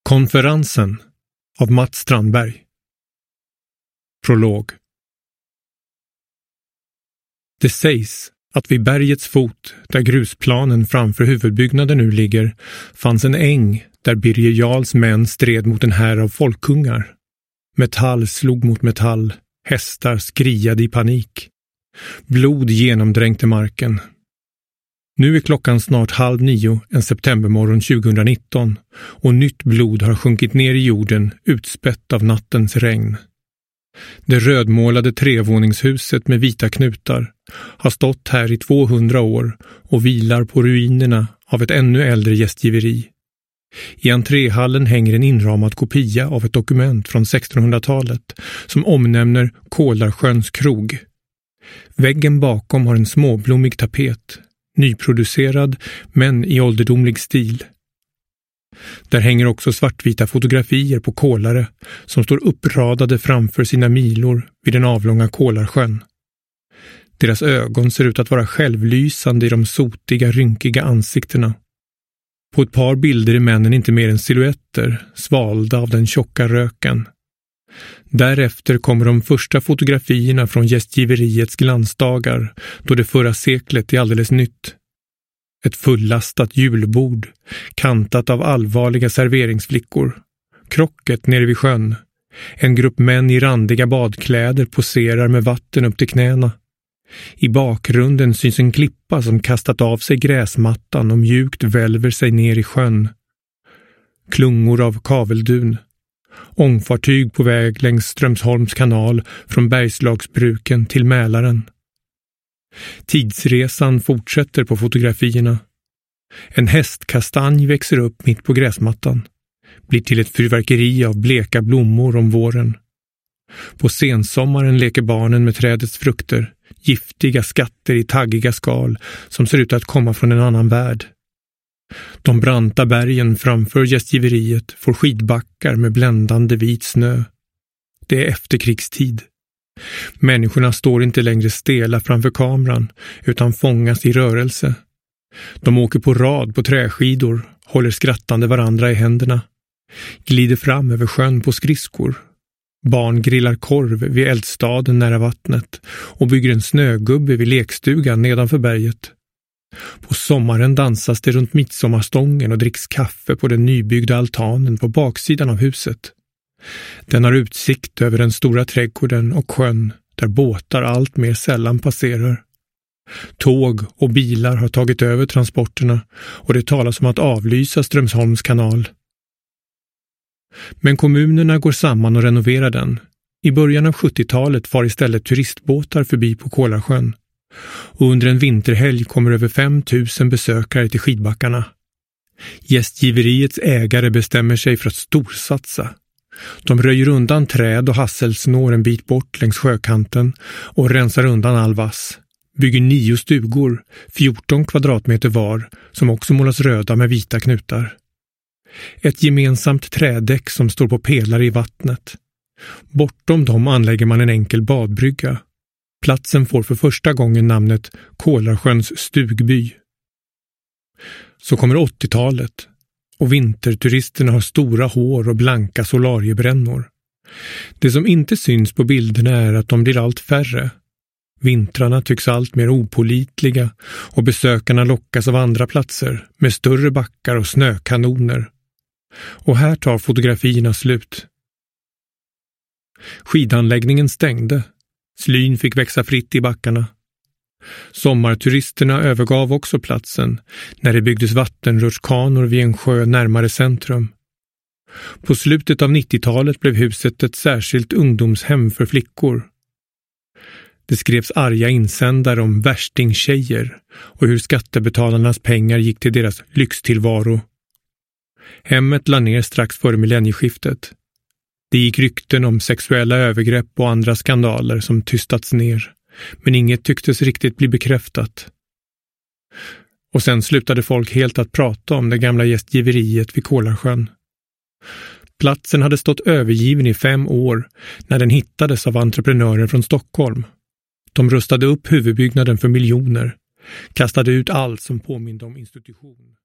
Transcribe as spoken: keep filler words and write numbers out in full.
Konferensen av Mats Strandberg. Prolog. Det sägs att vid bergets fot, där grusplanen framför huvudbyggnaden nu ligger, fanns en äng där Birger Jarls män stred mot en här av folkkungar. Metall slog mot metall, hästar skriade i panik. Blod genomdränkte marken. Nu är klockan snart halv nio en septembermorgon tjugonitton och nytt blod har sjunkit ner i jorden utspätt av nattens regn. Det rödmålade trevåningshuset med vita knutar har stått här i tvåhundra år och vilar på ruinerna av ett ännu äldre gästgiveri. I entréhallen hänger en inramad kopia av ett dokument från sextonhundratalet som omnämner Kålarsjöns krog. Väggen bakom har en småblommig tapet, nyproducerad men i ålderdomlig stil. Där hänger också svartvita fotografier på kålare som står uppradade framför sina milor vid den avlånga Kålarsjön. Deras ögon ser ut att vara självlysande i de sotiga, rynkiga ansiktena. På ett par bilder är männen inte mer än silhuetter, svalda av den tjocka röken. Därefter kommer de första fotografierna från gästgiveriets glansdagar, då det förra seklet är alldeles nytt. Ett fullastat julbord, kantat av allvarliga serveringsflickor. Krocket nere vid sjön. En grupp män i randiga badkläder poserar med vatten upp till knäna. I bakgrunden syns en klippa som kastat av sig gräsmattan och mjukt välver sig ner i sjön. Klungor av kaveldun. Ångfartyg på väg längs Strömsholms kanal från Bergslagsbruken till Mälaren. Tidsresan fortsätter på fotografierna. En hästkastanj växer upp mitt på gräsmattan. Blir till ett fyrverkeri av bleka blommor om våren. På sensommaren leker barnen med trädets frukter. Giftiga skatter i taggiga skal som ser ut att komma från en annan värld. De branta bergen framför gästgiveriet får skidbackar med bländande vit snö. Det är efterkrigstid. Människorna står inte längre stela framför kameran utan fångas i rörelse. De åker på rad på träskidor, håller skrattande varandra i händerna. Glider fram över sjön på skridskor. Barn grillar korv vid eldstaden nära vattnet och bygger en snögubbe vid lekstugan nedanför berget. På sommaren dansas det runt midsommarstången och dricks kaffe på den nybyggda altanen på baksidan av huset. Den har utsikt över den stora trädgården och sjön där båtar allt mer sällan passerar. Tåg och bilar har tagit över transporterna och det talas om att avlysa Strömsholms kanal. Men kommunerna går samman och renoverar den. I början av sjuttiotalet far istället turistbåtar förbi på Kålarsjön. Och under en vinterhelg kommer över fem tusen besökare till skidbackarna. Gästgiveriets ägare bestämmer sig för att storsatsa. De röjer undan träd och hasselsnår en bit bort längs sjökanten och rensar undan all vass. Bygger nio stugor, fjorton kvadratmeter var, som också målas röda med vita knutar. Ett gemensamt trädäck som står på pelare i vattnet. Bortom dem anlägger man en enkel badbrygga. Platsen får för första gången namnet Kålarsjöns stugby. Så kommer åttiotalet och vinterturisterna har stora hår och blanka solariebrännor. Det som inte syns på bilderna är att de blir allt färre. Vintrarna tycks allt mer opålitliga och besökarna lockas av andra platser med större backar och snökanoner. Och här tar fotografierna slut. Skidanläggningen stängde. Slyn fick växa fritt i backarna. Sommarturisterna övergav också platsen när det byggdes vattenrutschkanor vid en sjö närmare centrum. På slutet av nittiotalet blev huset ett särskilt ungdomshem för flickor. Det skrevs arga insändare om värstingtjejer och hur skattebetalarnas pengar gick till deras lyxtillvaro. Hemmet la ner strax före millennieskiftet. Det gick rykten om sexuella övergrepp och andra skandaler som tystats ner, men inget tycktes riktigt bli bekräftat. Och sen slutade folk helt att prata om det gamla gästgiveriet vid Kålarsjön. Platsen hade stått övergiven i fem år när den hittades av entreprenörer från Stockholm. De rustade upp huvudbyggnaden för miljoner, kastade ut allt som påminde om institution.